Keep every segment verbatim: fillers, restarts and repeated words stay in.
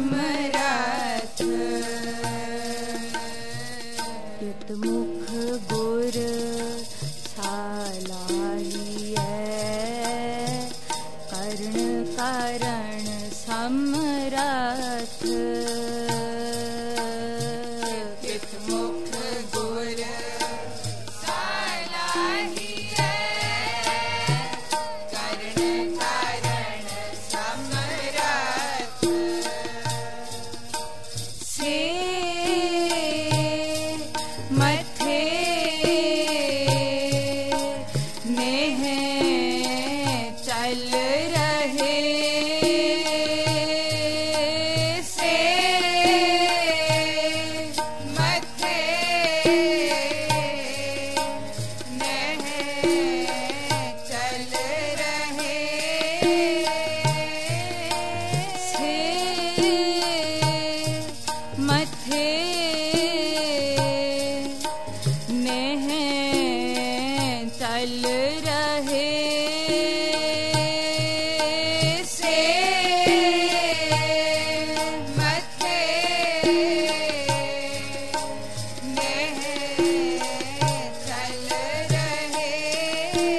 समरथ। कित मुख गुर सालाहिए, कर्ण कारण समरथ। कित मुख गुर सालाहिए, कर्ण कारण समरथ। से मथे नेह चल रहे, से मथे नेह चल रहे, से मथे नेह चल रहे, से मथे नेह चल रहे।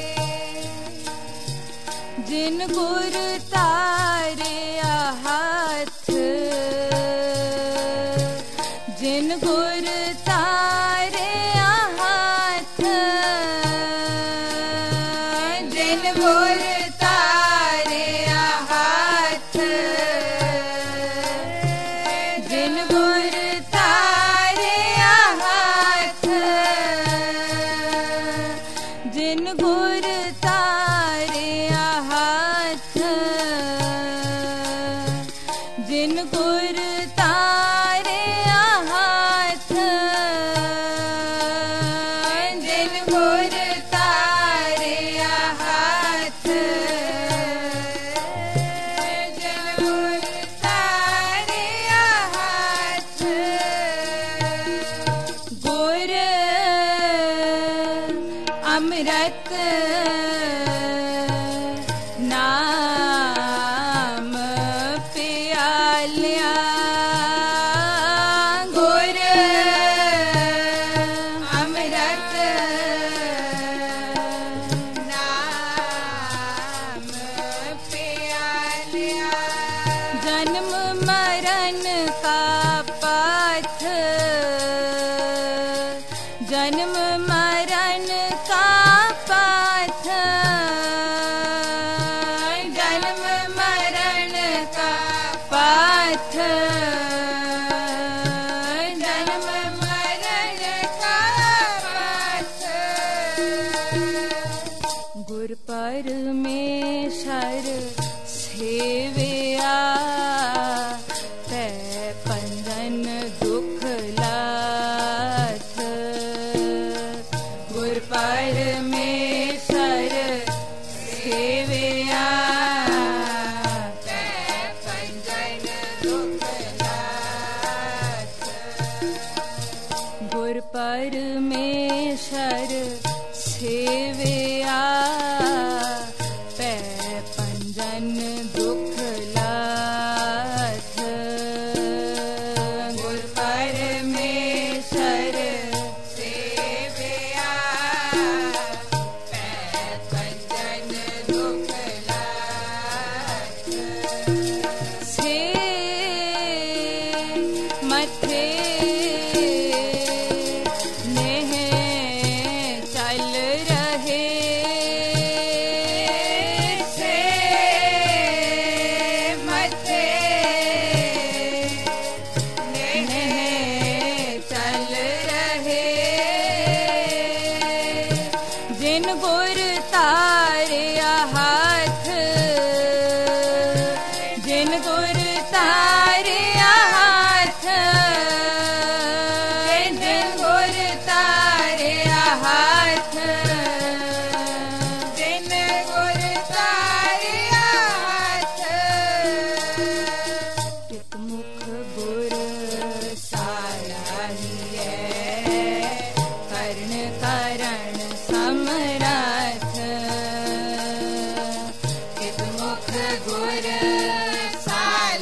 जिन गुर तारिया हाथ, जिन गुर तारिया हाथ, जिन गुर तारिया हाथ, जिन गुर तारिया हाथ, जिन गुर तारिया हाथ, जिन गुर तारिया हाथ, जिन गुर तारिया हाथ, जिन गुर तारिया हाथ। गुर अमृत नाम प्यालिया, गुर अमृत नाम प्यालिया। जन्म मरण का पाथ, जन्म मरण का पाथ, जन्म मरण का पाथ, जन्म मरण का पाथ। गुर परमेश्वर सेविया, तै पंजन दुख लाथ। गुर परमेश्वर सेविया, तै पंजन दुख लाथ। गुर परमेश्वर सेविया, पै पंजन दुख लाथ। गुर परमेश्वर सेविया, पै पंजन दुख लाथ। से मथे नेह चल रहे, से मथे नेह चल रहे। जिन गुर तारिया हाथ, जिन गुर तारिया हाथ, जिन गुर तारिया हाथ, जिन गुर तारिया हाथ। कित मुख गुर सालाहिए, कर्ण कारण समरथ। कित मुख गुर सालाहिए,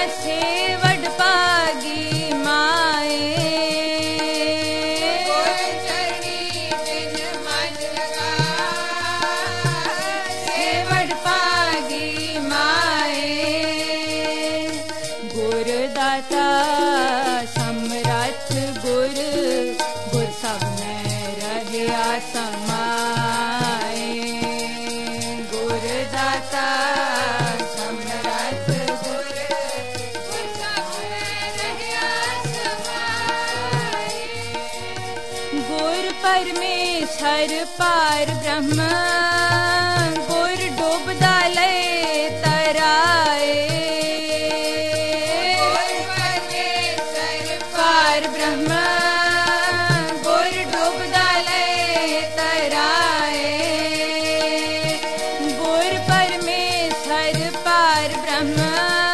परमेश्वर पार ब्रह्म गुर डूबदा ले तराए। गुर परमेश्वर पार ब्रह्म गुर डूबदा ले तराए। गुर परमेश्वर पार ब्रह्म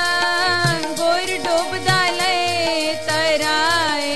गुर डूबदा ले तराए।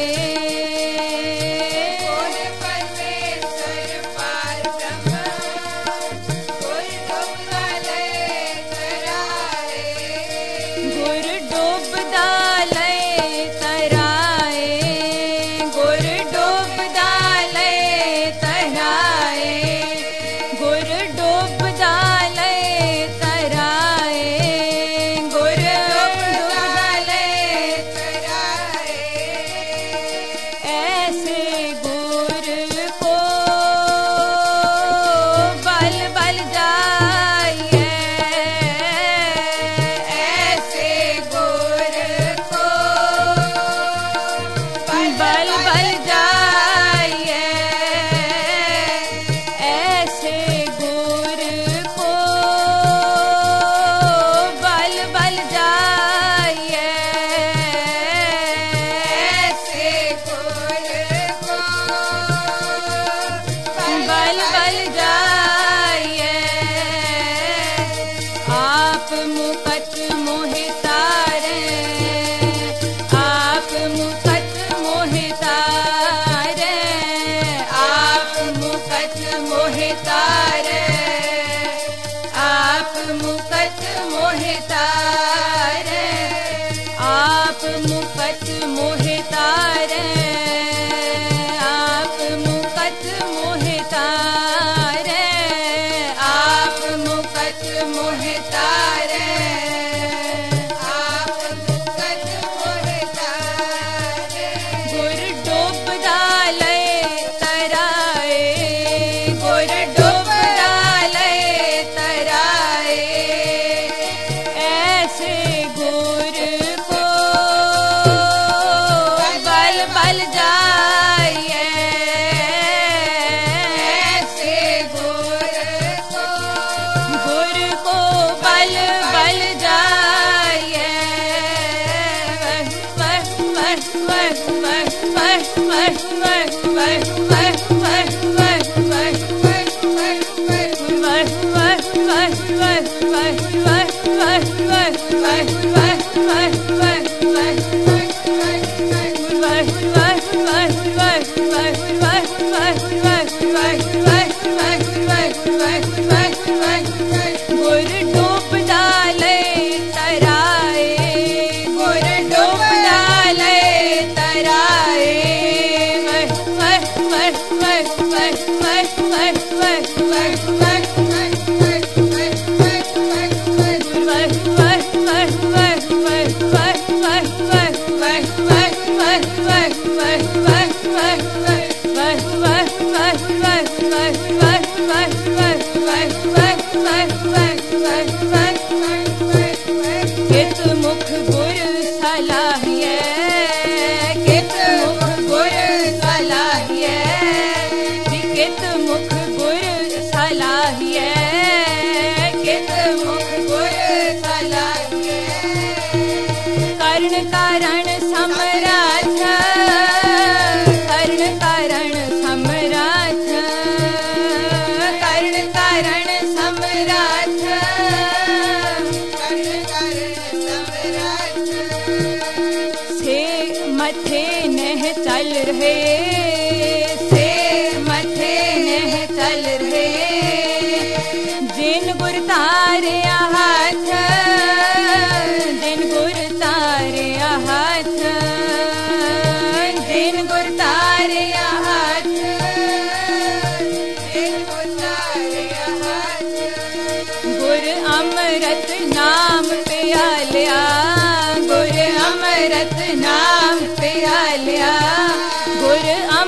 नाम प्यालिया गुर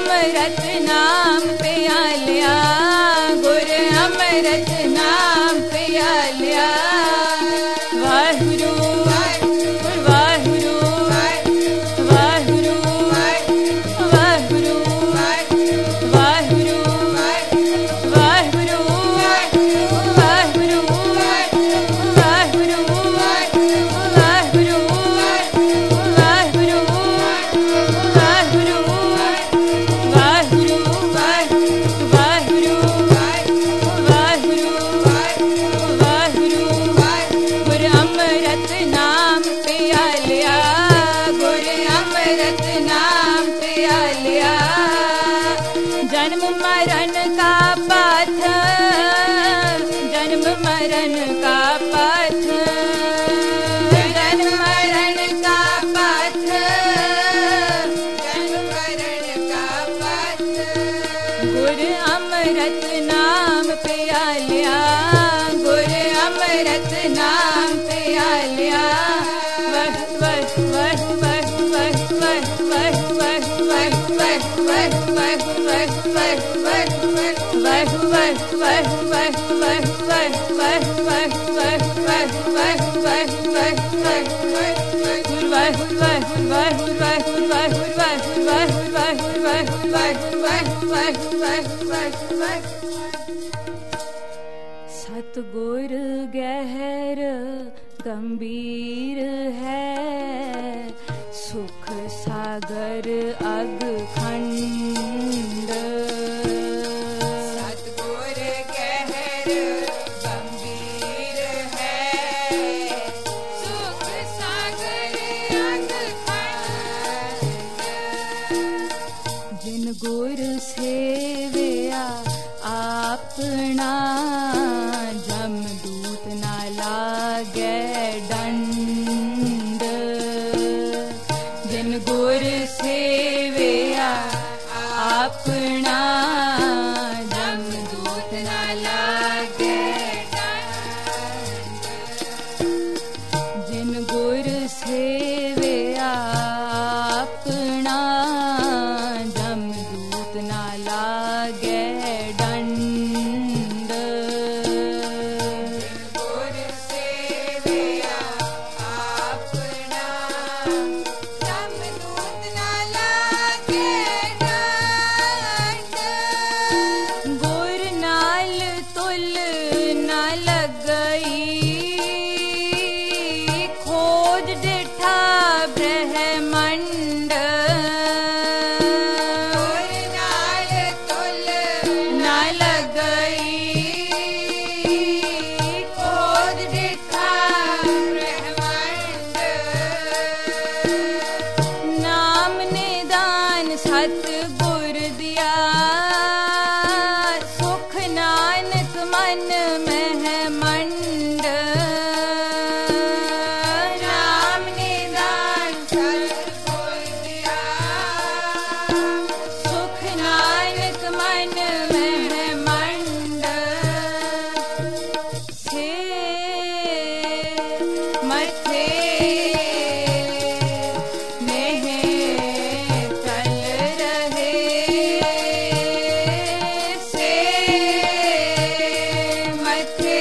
सतगुर गहर गंभीर है, सुख सागर अग खंड। सतगुर गहर गंभीर है, सुख सागर अग खंड। जिन गुर सेविया आपना, जमदूत ना लागे दंड। जिन गुर सेविया आपना, जमदूत ना लागे दंड। जिन गुर सेविया आपना, जमदूत ना लागे दंड। गुर सेविया आपना, जमदूत ना लागे दंड। गुर नाल तुल ना लगई, खोज डिठा ब्रह्मंड। गुर नाल तुल ना लगई, खोज डिठा ब्रह्मंड। नाम निदान सतगुर दिया, सुख नानक मन में मंड। नाम निदान सतगुर दिया, सुख नानक मन में मंड। से मथे नेह चल रहे, से मथे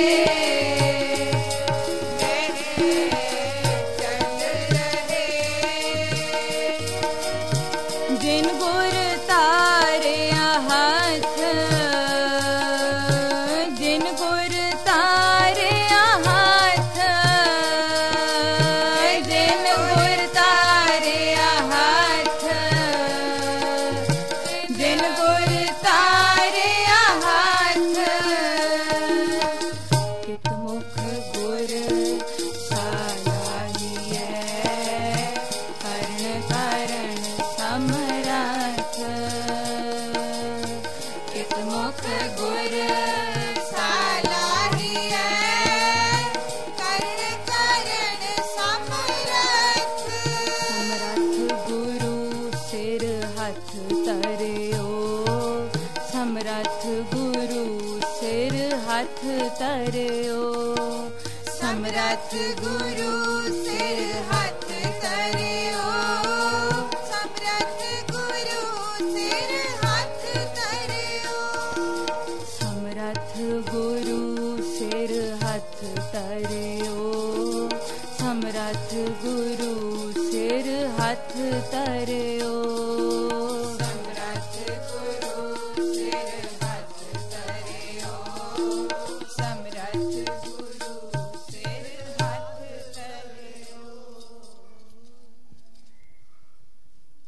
चल रहे। जिन गुर तारिया हाथ, जिन गुर तारिया हाथ, जिन गुर तारिया हाथ, जिन गुर तारिया हाथ। कित मुख गुर सालाहिए, करण कारण समरथ। कित मुख गुर सालाहिए, करण कारण समरथ। समरथ गुरु सिर हथ तरियो, समरथ गुरु सिर हथ तरियो। समरथ गुरु सिर हथ तरियो, समरथ गुरु सिर हथ तरियो। समरथ गुरु सिर हथ तरियो, समरथ गुरु सिर हथ तरियो।